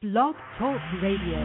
Blog Talk Radio.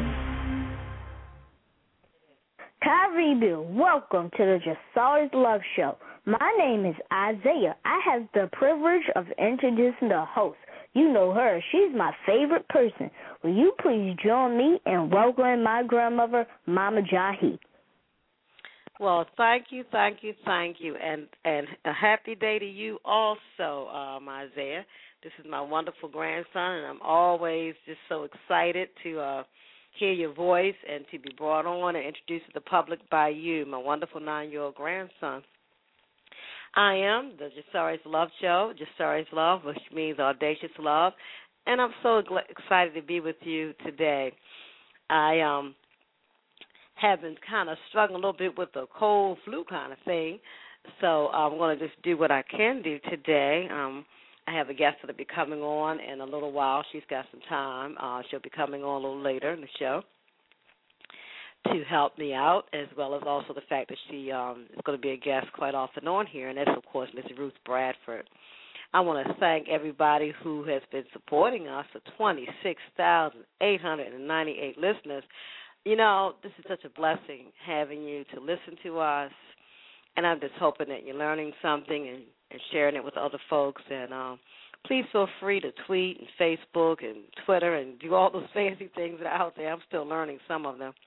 Karibu, welcome to the Jasari's Love Show. My name is Isaiah. I have the privilege of introducing the host. You know her. She's my favorite person. Will you please join me in welcoming my grandmother, Mama Jahi? Well, thank you, and a happy day to you also, Isaiah. This is my wonderful grandson, and I'm always just so excited to hear your voice and to be brought on and introduced to the public by you, my wonderful 9-year-old grandson. I am the Jasari's Love Show, Jasari's Love, which means audacious love, and I'm so excited to be with you today. I have been kind of struggling a little bit with the cold flu kind of thing, so I'm going to just do what I can do today. I have a guest that will be coming on in a little while. She's got some time. She'll be coming on a little later in the show to help me out, as well as also the fact that she is going to be a guest quite often on here, and that's, of course, Ms. Ruth Bradford. I want to thank everybody who has been supporting us, the 26,898 listeners. You know, this is such a blessing having you to listen to us, and I'm just hoping that you're learning something and sharing it with other folks. And please feel free to tweet and Facebook and Twitter and do all those fancy things that are out there. I'm still learning some of them.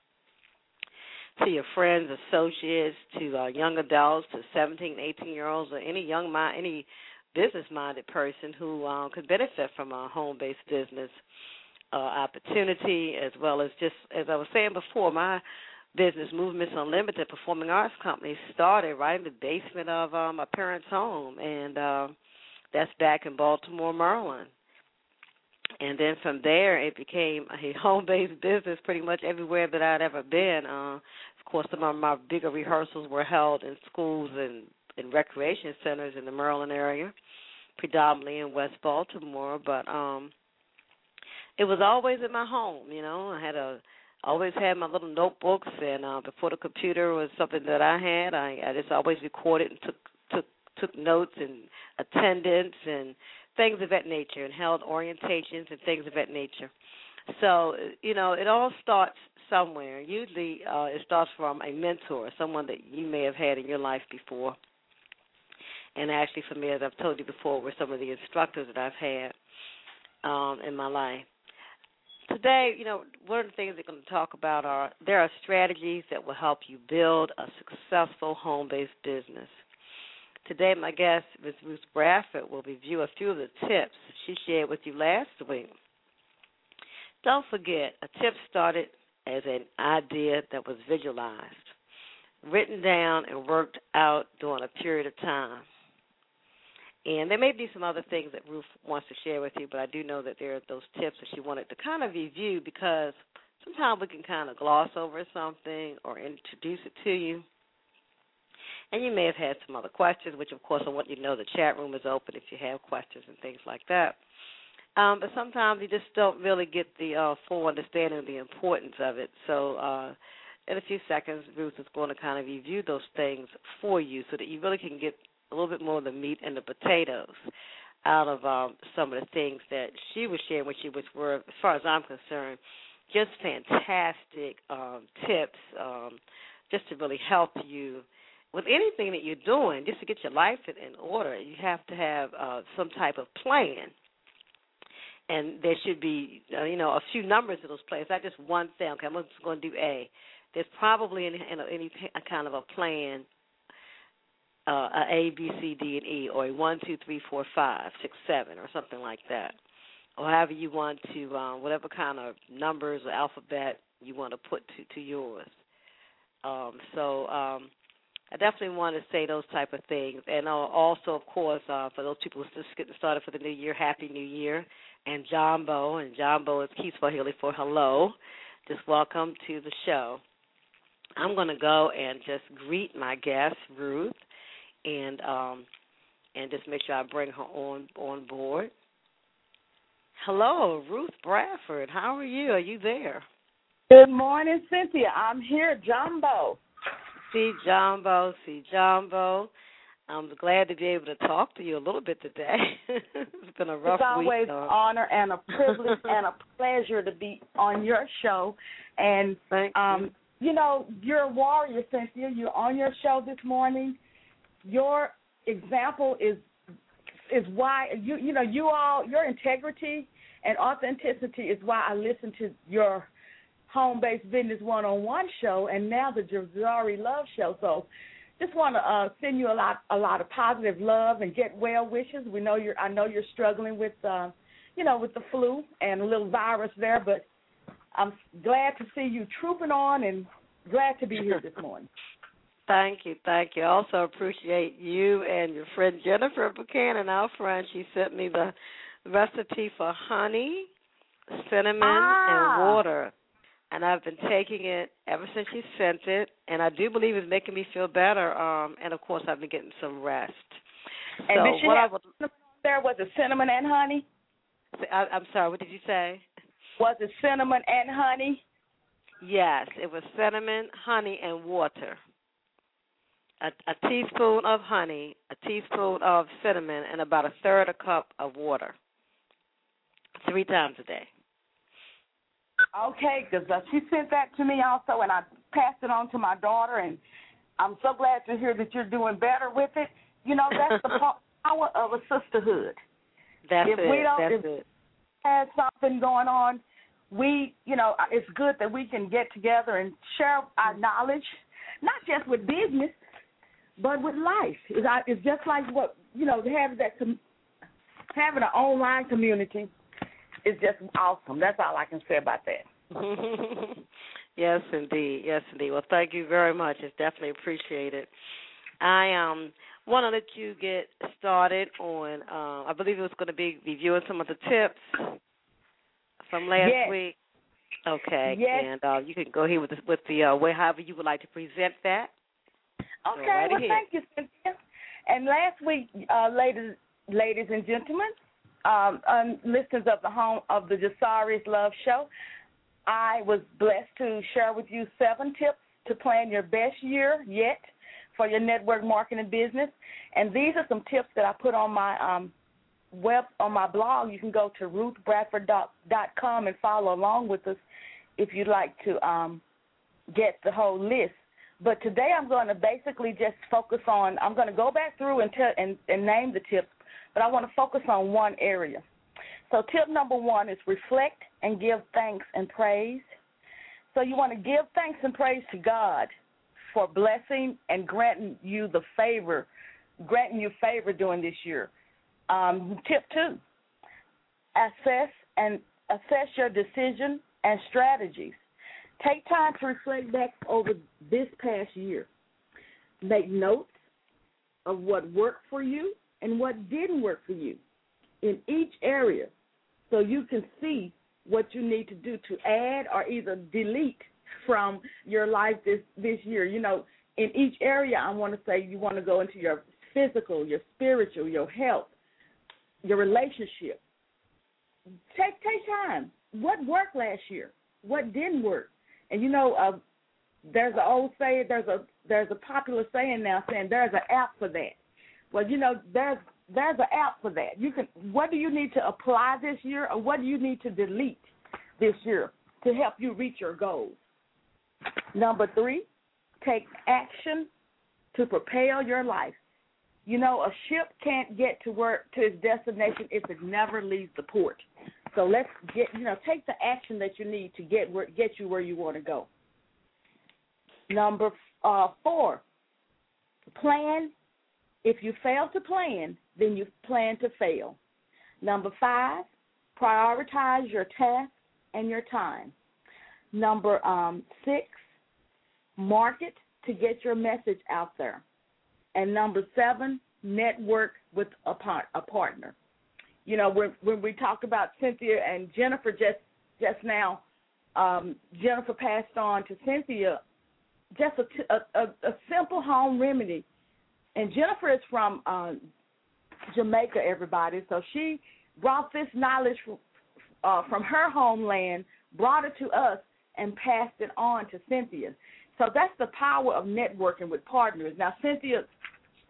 To your friends, associates, to young adults, to 17, 18-year-olds, or any any business-minded person who could benefit from a home-based business opportunity, as well as just, as I was saying before, my business, Movements Unlimited Performing Arts Company, started right in the basement of my parents' home, and that's back in Baltimore, Maryland. And then from there, it became a home-based business pretty much everywhere that I'd ever been. Of course, some of my bigger rehearsals were held in schools and in recreation centers in the Maryland area, predominantly in West Baltimore, but it was always in my home, you know. I always had my little notebooks, and before the computer was something that I had, I just always recorded and took notes and attendance and things of that nature, and held orientations and things of that nature. So, you know, it all starts somewhere. Usually it starts from a mentor, someone that you may have had in your life before. And actually, for me, as I've told you before, were some of the instructors that I've had in my life. Today, you know, one of the things we're going to talk about there are strategies that will help you build a successful home-based business. Today, my guest, Ms. Ruth Bradford, will review a few of the tips she shared with you last week. Don't forget, a tip started as an idea that was visualized, written down, and worked out during a period of time. And there may be some other things that Ruth wants to share with you, but I do know that there are those tips that she wanted to kind of review, because sometimes we can kind of gloss over something or introduce it to you. And you may have had some other questions, which, of course, I want you to know the chat room is open if you have questions and things like that. But sometimes you just don't really get the full understanding of the importance of it. So in a few seconds, Ruth is going to kind of review those things for you so that you really can get a little bit more of the meat and the potatoes out of some of the things that she was sharing with you, which were, as far as I'm concerned, just fantastic tips just to really help you with anything that you're doing. Just to get your life in order, you have to have some type of plan. And there should be, a few numbers to those plans, not just one thing. Okay, I'm just going to do A. There's probably any kind of a plan, A, B, C, D, and E, or a 1, 2, 3, 4, 5, 6, 7, or something like that. Or however you want to, whatever kind of numbers or alphabet you want to put to yours. I definitely want to say those type of things. And also, of course, for those people who are just getting started for the new year, Happy New Year. And Jambo is Kiswahili for hello. Just welcome to the show. I'm going to go and just greet my guest, Ruth, and just make sure I bring her on board. Hello, Ruth Bradford. How are you? Are you there? Good morning, Cynthia. I'm here, Jumbo. See Jumbo. I'm glad to be able to talk to you a little bit today. It's been a rough week. It's always an honor and a privilege and a pleasure to be on your show. And, Thank you. You know, you're a warrior, Cynthia. You're on your show this morning. Your example is why, your integrity and authenticity is why I listen to your home-based business one-on-one show and now the Jazari Love Show. So just want to send you a lot of positive love and get well wishes. I know you're struggling with with the flu and a little virus there, but I'm glad to see you trooping on and glad to be here this morning. Thank you. I also appreciate you and your friend Jennifer Buchanan, our friend. She sent me the recipe for honey, cinnamon, and water. And I've been taking it ever since she sent it, and I do believe it's making me feel better. And, of course, I've been getting some rest. And so did she have there? Was it cinnamon and honey? I'm sorry, what did you say? Was it cinnamon and honey? Yes, it was cinnamon, honey, and water. A teaspoon of honey, a teaspoon of cinnamon, and about a third a cup of water 3 times a day. Okay, because she sent that to me also, and I passed it on to my daughter, and I'm so glad to hear that you're doing better with it. You know, that's the power of a sisterhood. If we have something going on, it's good that we can get together and share our knowledge, not just with business, but with life. It's just like having an online community is just awesome. That's all I can say about that. Yes, indeed. Well, thank you very much. It's definitely appreciated. I want to let you get started on, I believe it was going to be reviewing some of the tips from last week. Okay. Yes. And you can go ahead with the way, however you would like to present that. Okay. Right well, ahead. Thank you, Cynthia. And last week, ladies and gentlemen, listeners of the home of the Jazari's Love Show, I was blessed to share with you 7 tips to plan your best year yet for your network marketing business. And these are some tips that I put on my on my blog. You can go to ruthbradford.com and follow along with us if you'd like to get the whole list. But today I'm going to basically just focus on, I'm going to go back through and name the tips, but I want to focus on one area. So tip number 1 is reflect and give thanks and praise. So you want to give thanks and praise to God for blessing and granting you favor during this year. Tip 2, assess your decision and strategies. Take time to reflect back over this past year. Make notes of what worked for you and what didn't work for you in each area so you can see what you need to do to add or either delete from your life this year. You know, in each area, I want to say you want to go into your physical, your spiritual, your health, your relationship. Take time. What worked last year? What didn't work? And there's an old saying, there's a popular saying now saying there's an app for that. Well, there's an app for that. What do you need to apply this year, or what do you need to delete this year to help you reach your goals? Number 3, take action to propel your life. A ship can't get to its destination if it never leaves the port. So let's take the action that you need to get you where you want to go. Number 4, plan. If you fail to plan, then you plan to fail. Number 5, prioritize your tasks and your time. Number 6, market to get your message out there. And number 7, network with a partner. When we talked about Cynthia and Jennifer just now, Jennifer passed on to Cynthia just a simple home remedy. And Jennifer is from Jamaica, everybody. So she brought this knowledge from her homeland, brought it to us, and passed it on to Cynthia. So that's the power of networking with partners. Now, Cynthia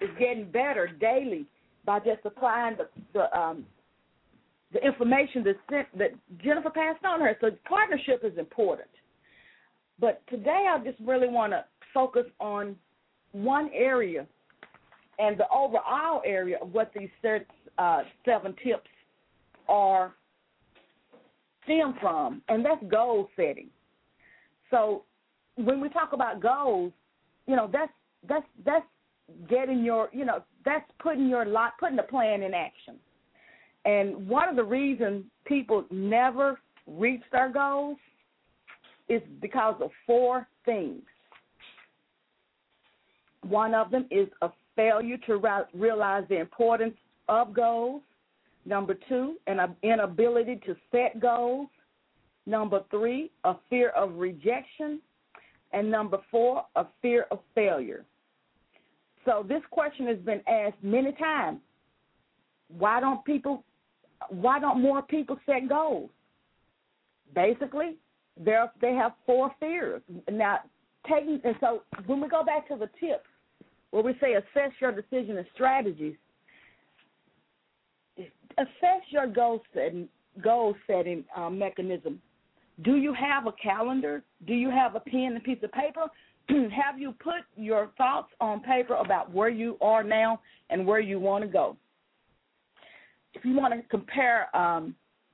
is getting better daily by just applying the information that Jennifer passed on her. So partnership is important. But today I just really want to focus on one area and the overall area of what these 7 tips stem from, and that's goal setting. So when we talk about goals, that's getting that's putting the plan in action. And one of the reasons people never reach their goals is because of 4 things. One of them is a failure to realize the importance of goals. Number 2, an inability to set goals. Number 3, a fear of rejection. And number 4, a fear of failure. So this question has been asked many times. Why don't more people set goals? Basically, they have 4 fears. Now, so when we go back to the tips, where we say assess your decision and strategies, assess your goal setting mechanism. Do you have a calendar? Do you have a pen and piece of paper? Have you put your thoughts on paper about where you are now and where you want to go? If you want to compare, I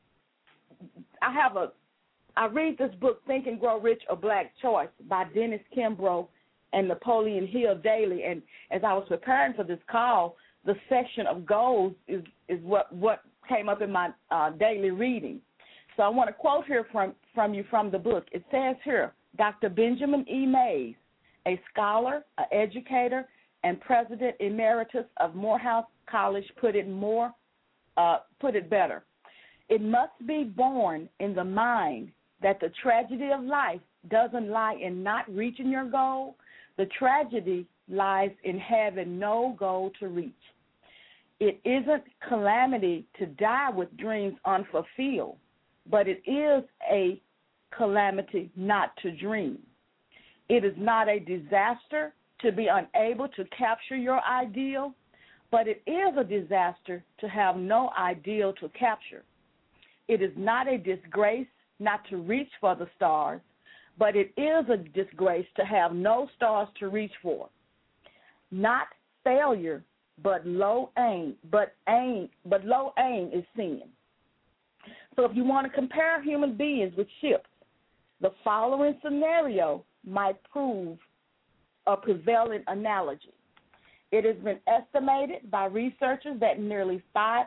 read this book, Think and Grow Rich, A Black Choice, by Dennis Kimbrough and Napoleon Hill daily. And as I was preparing for this call, the section of goals is what came up in my daily reading. So I want to quote here from you from the book. It says here, Dr. Benjamin E. Mays, a scholar, an educator, and president emeritus of Morehouse College, put it better. It must be born in the mind that the tragedy of life doesn't lie in not reaching your goal. The tragedy lies in having no goal to reach. It isn't calamity to die with dreams unfulfilled, but it is a calamity not to dream. It is not a disaster to be unable to capture your ideal, but it is a disaster to have no ideal to capture. It is not a disgrace not to reach for the stars, but it is a disgrace to have no stars to reach for. Not failure, but low aim is sin. So if you want to compare human beings with ships, the following scenario might prove a prevailing analogy. It has been estimated by researchers that nearly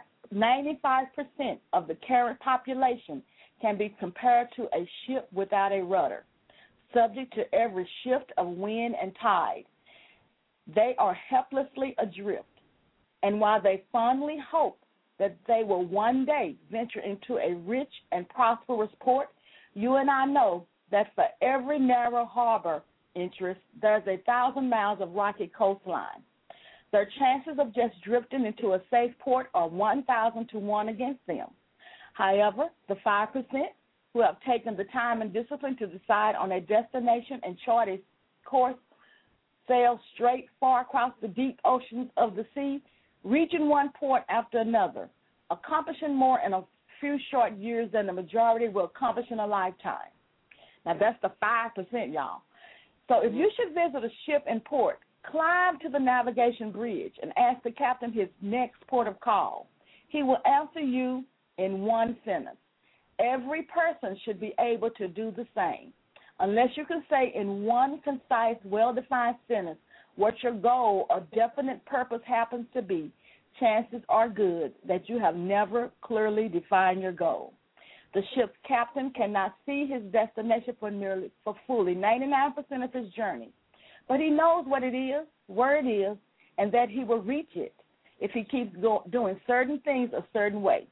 95% of the current population can be compared to a ship without a rudder, subject to every shift of wind and tide. They are helplessly adrift, and while they fondly hope that they will one day venture into a rich and prosperous port, you and I know that for every narrow harbor interest, there's 1,000 miles of rocky coastline. Their chances of just drifting into a safe port are 1,000 to 1 against them. However, the 5% who have taken the time and discipline to decide on a destination and chart a course, sail straight far across the deep oceans of the sea, reaching one port after another, accomplishing more in a few short years than the majority will accomplish in a lifetime. Now, that's the 5%, y'all. So if you should visit a ship in port, climb to the navigation bridge and ask the captain his next port of call. He will answer you in one sentence. Every person should be able to do the same. Unless you can say in one concise, well-defined sentence what your goal or definite purpose happens to be, chances are good that you have never clearly defined your goal. The ship's captain cannot see his destination for fully 99% of his journey, but he knows what it is, where it is, and that he will reach it if he keeps doing certain things a certain way.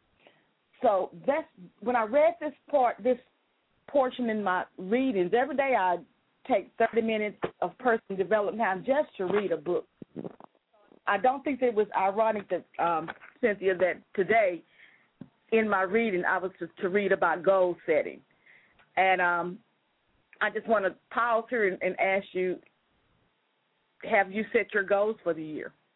So that's when I read this portion in my readings. Every day I take 30 minutes of personal development time just to read a book. I don't think it was ironic that, Cynthia, that today in my reading I was to read about goal setting. And I just want to pause here and ask you, have you set your goals for the year?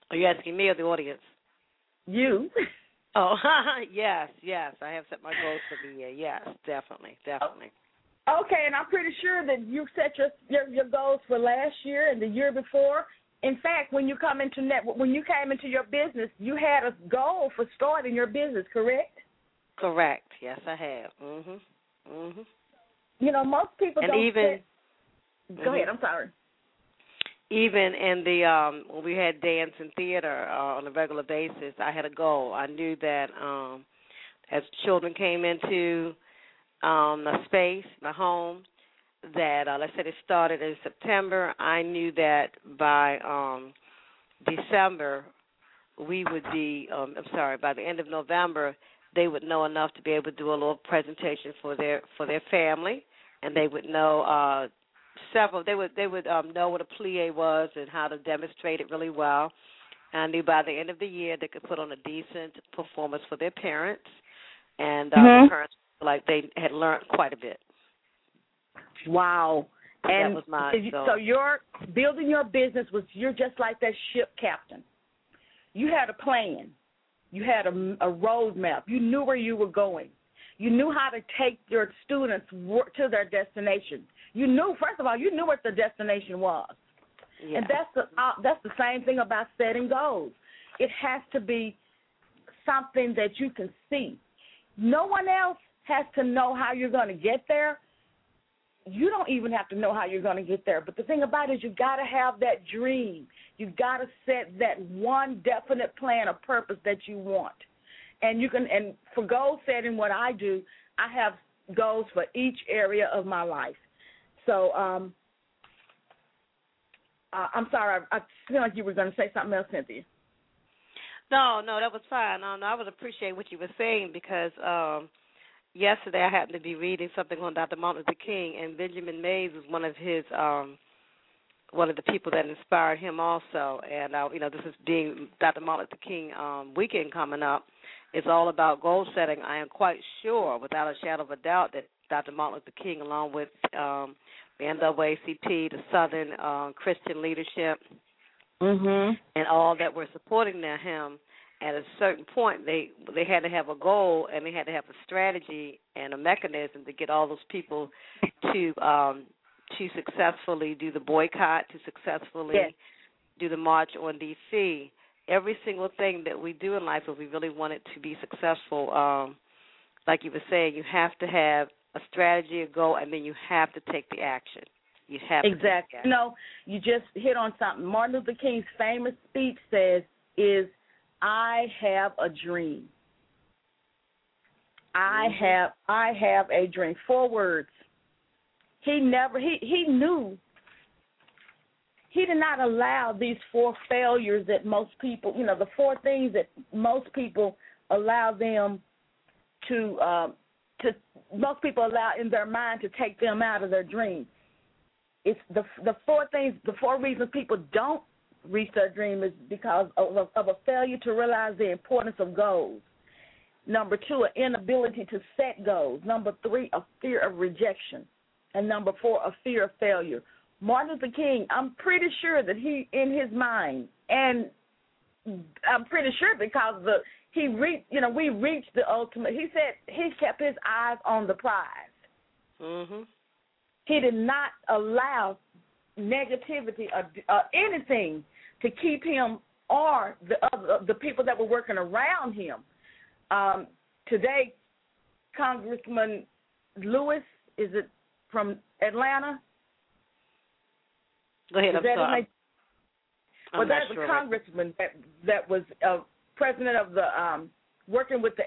Are you asking me or the audience? You. Oh, yes. I have set my goals for the year. Yes, definitely. Okay, and I'm pretty sure that you set your goals for last year and the year before. In fact, when you came into your business, you had a goal for starting your business, correct? Correct. Yes, I have. Mhm. You know, most people and don't even set. Go ahead. I'm sorry. Even in the when we had dance and theater on a regular basis, I had a goal. I knew that as children came into the space, the home, that let's say it started in September, I knew that by December we would be by the end of November they would know enough to be able to do a little presentation for their family, and they would know they would know what a plie was and how to demonstrate it really well. And I knew by the end of the year they could put on a decent performance for their parents, and the parents felt like they had learned quite a bit. Wow. And that was my so your building your business you're just like that ship captain. You had a plan. You had a roadmap. You knew where you were going. You knew how to take your students to their destination. You knew, first of all, what the destination was. Yeah. And that's the same thing about setting goals. It has to be something that you can see. No one else has to know how you're going to get there. You don't even have to know how you're going to get there. But the thing about it is you've got to have that dream. You've got to set that one definite plan of purpose that you want. And for goal setting, what I do, I have goals for each area of my life. So I'm sorry, I feel like you were going to say something else, Cynthia. No, that was fine. I would appreciate what you were saying because yesterday I happened to be reading something on Dr. Martin Luther King, and Benjamin Mays was one of his one of the people that inspired him also. And this is being Dr. Martin Luther King weekend coming up. It's all about goal setting. I am quite sure, without a shadow of a doubt, that Dr. Martin Luther King, along with the NAACP, the Southern Christian leadership, and all that were supporting him, at a certain point they had to have a goal and they had to have a strategy and a mechanism to get all those people to successfully do the boycott, to successfully do the march on D.C. Every single thing that we do in life, if we really want it to be successful, like you were saying, you have to have a strategy, a goal, and then you have to take the action. You have to exactly. Take the action. You just hit on something. Martin Luther King's famous speech is, "I have a dream." I have a dream. 4 words. He knew. He did not allow these 4 failures that most people, the 4 things that most people allow them most people allow in their mind to take them out of their dream. It's the 4 things, the 4 reasons people don't reach their dream is because of a failure to realize the importance of goals. Number 2, an inability to set goals. Number 3, a fear of rejection. And number 4, a fear of failure. Martin Luther King, I'm pretty sure that he, in his mind, and I'm pretty sure because we reached the ultimate. He said he kept his eyes on the prize. He did not allow negativity or anything to keep him or the people that were working around him. Today, Congressman Lewis, is it from Atlanta? Go ahead, I'm sorry. Well, that's a congressman that was president of the working with the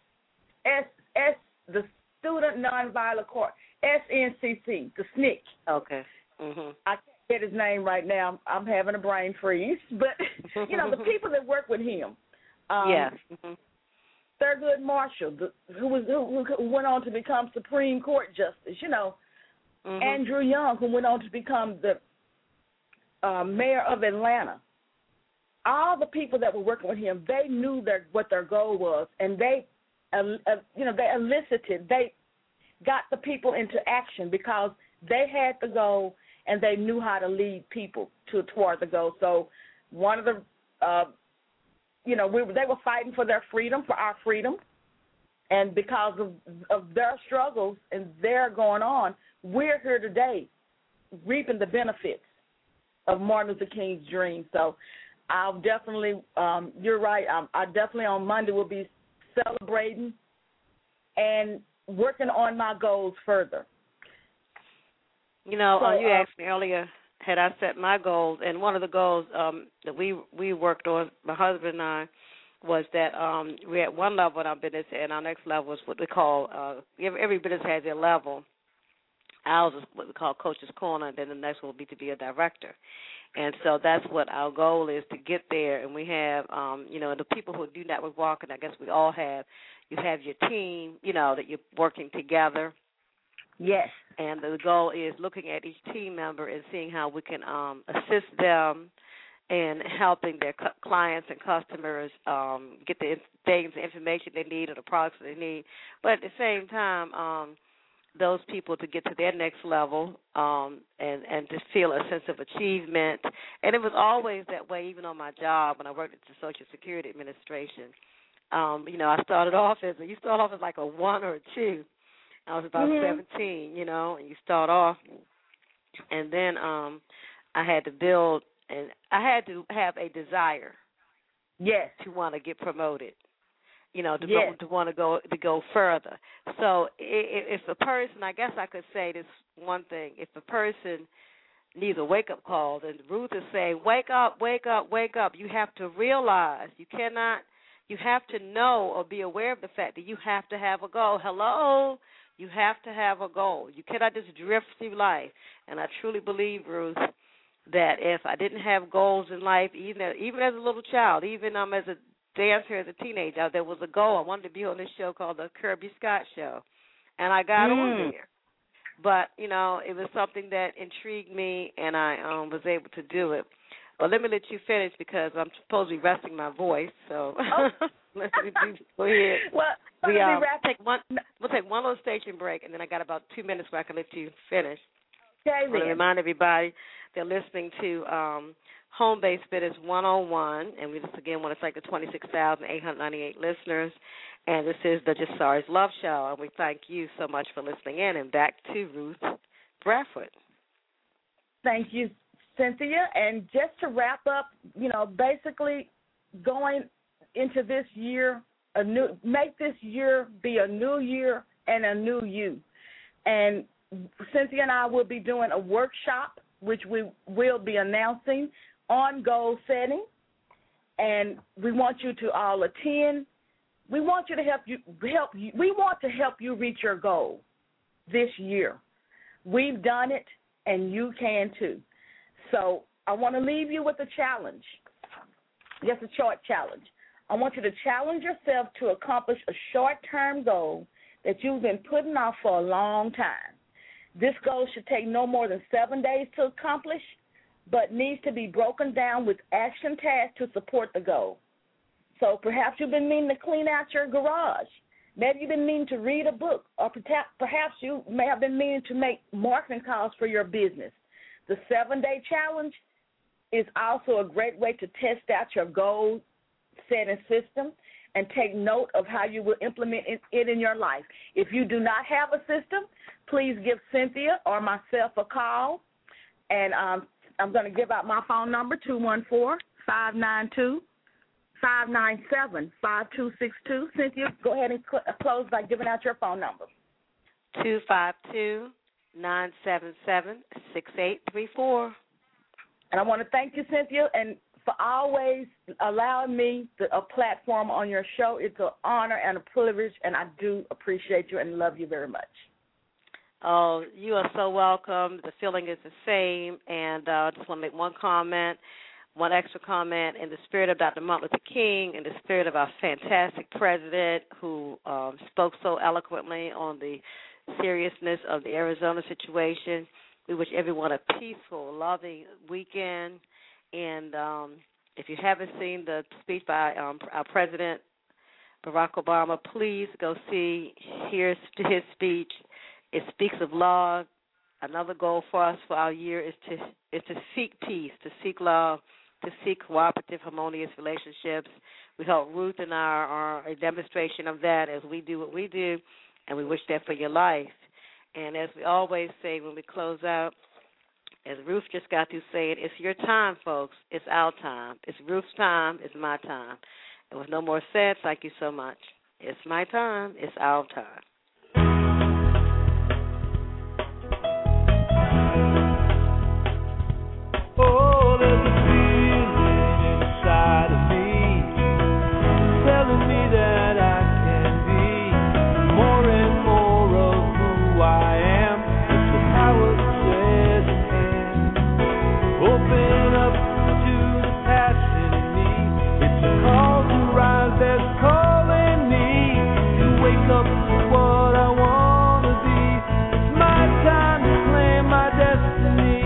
the Student Nonviolent Court, SNCC, the SNCC. Okay. I can't get his name right now. I'm having a brain freeze. But, the people that work with him. Yes. Thurgood Marshall, who went on to become Supreme Court Justice, Andrew Young, who went on to become the mayor of Atlanta. All the people that were working with him, they knew what their goal was, and they got the people into action because they had the goal and they knew how to lead people toward the goal. So one of the they were fighting for their freedom, for our freedom. And because of their struggles and their going on, we're here today reaping the benefits of Martin Luther King's dream. So I'll definitely, you're right, I definitely on Monday will be celebrating and working on my goals further. You asked me earlier, had I set my goals, and one of the goals that we worked on, my husband and I, was that we're at one level in our business, and our next level is what we call, every business has their level. Ours is what we call Coach's Corner, and then the next one will be to be a director. And so that's what our goal is, to get there. And we have, the people who do network walking, I guess we all have, you have your team, that you're working together. Yes. And the goal is looking at each team member and seeing how we can assist them in helping their clients and customers get the things, the information they need, or the products they need. But at the same time, those people to get to their next level and just feel a sense of achievement. And it was always that way, even on my job when I worked at the Social Security Administration. I started off as like a 1 or a 2. I was about 17, and you start off. And then I had to build, and I had to have a desire to want to get promoted. To want to go further. So if a person, I guess I could say this one thing, if a person needs a wake-up call, then Ruth is saying, wake up, wake up, wake up. You have to realize you have to know or be aware of the fact that you have to have a goal. Hello? You have to have a goal. You cannot just drift through life. And I truly believe, Ruth, that if I didn't have goals in life, even as a little child, even as a dancer, as a teenager, there was a goal. I wanted to be on this show called the Kirby Scott Show, and I got on there. But, it was something that intrigued me, and I was able to do it. Well, let me let you finish because I'm supposed to be resting my voice, so let me go ahead. Well, we'll take one little station break, and then I got about 2 minutes where I can let you finish. Okay, I want to remind everybody they're listening to Home Base Fitness 101, and we just again want to thank the 26,898 listeners. And this is the Jasari's Love Show, and we thank you so much for listening in. And back to Ruth Bradford. Thank you, Cynthia. And just to wrap up, basically going into this year, make this year be a new year and a new you. And Cynthia and I will be doing a workshop, which we will be announcing, on goal setting, and we want you to all attend. We want you to help you. We want to help you reach your goal this year. We've done it, and you can too. So I want to leave you with a challenge. Just a short challenge. I want you to challenge yourself to accomplish a short-term goal that you've been putting off for a long time. This goal should take no more than 7 days to accomplish, but needs to be broken down with action tasks to support the goal. So perhaps you've been meaning to clean out your garage. Maybe you've been meaning to read a book, or perhaps you may have been meaning to make marketing calls for your business. The 7-day challenge is also a great way to test out your goal-setting system and take note of how you will implement it in your life. If you do not have a system, please give Cynthia or myself a call, and I'm going to give out my phone number, 214-592-597-5262. Cynthia, go ahead and close by giving out your phone number. 252-977-6834. And I want to thank you, Cynthia, and for always allowing me a platform on your show. It's an honor and a privilege, and I do appreciate you and love you very much. Oh, you are so welcome. The feeling is the same, and I just want to make one extra comment. In the spirit of Dr. Martin Luther King, in the spirit of our fantastic president who spoke so eloquently on the seriousness of the Arizona situation, we wish everyone a peaceful, loving weekend. And if you haven't seen the speech by our president, Barack Obama, please go hear his speech. It speaks of love. Another goal for us for our year is to seek peace, to seek love, to seek cooperative, harmonious relationships We hope Ruth and I are a demonstration of that as we do what we do, and we wish that for your life. And as we always say when we close out, as Ruth just got through saying, it's your time, folks. It's our time. It's Ruth's time. It's my time. And with no more said, thank you so much. It's my time. It's our time. Oh, there's a feeling inside of me telling me that I can be more and more of who I am. It's the power that says I can. Open up to the passion in me. It's a call to rise that's calling me to wake up to what I want to be. It's my time to claim my destiny.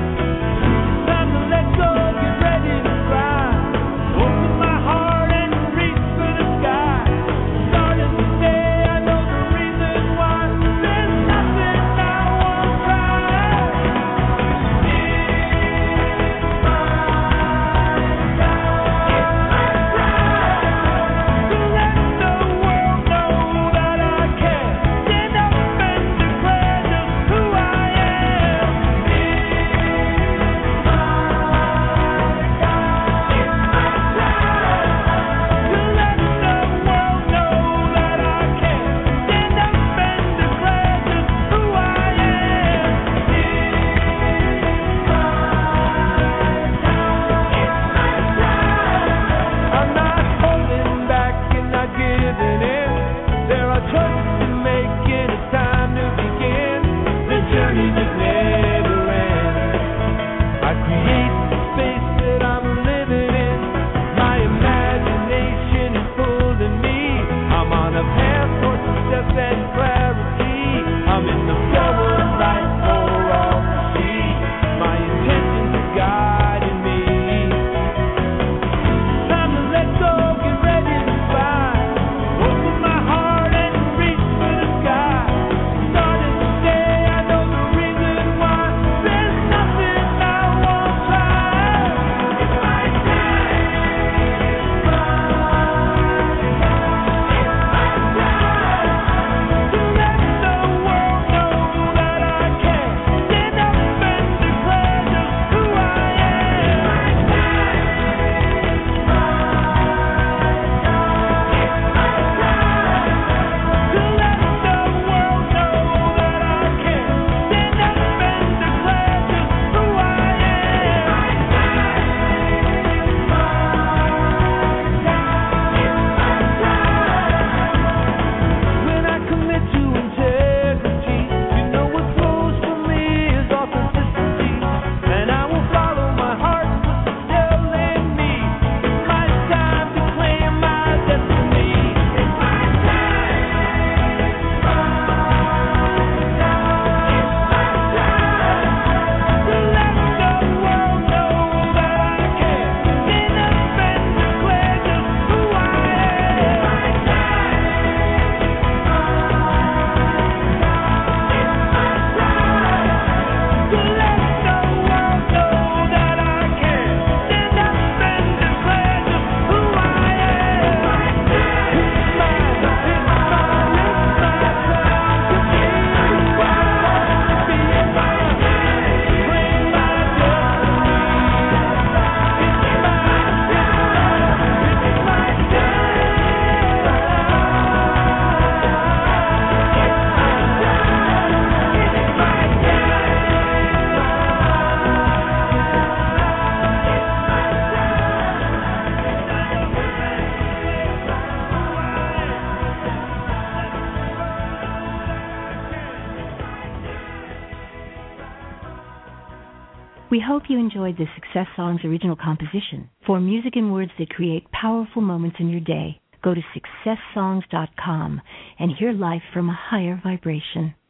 We hope you enjoyed the Success Songs original composition. For music and words that create powerful moments in your day, go to successsongs.com and hear life from a higher vibration.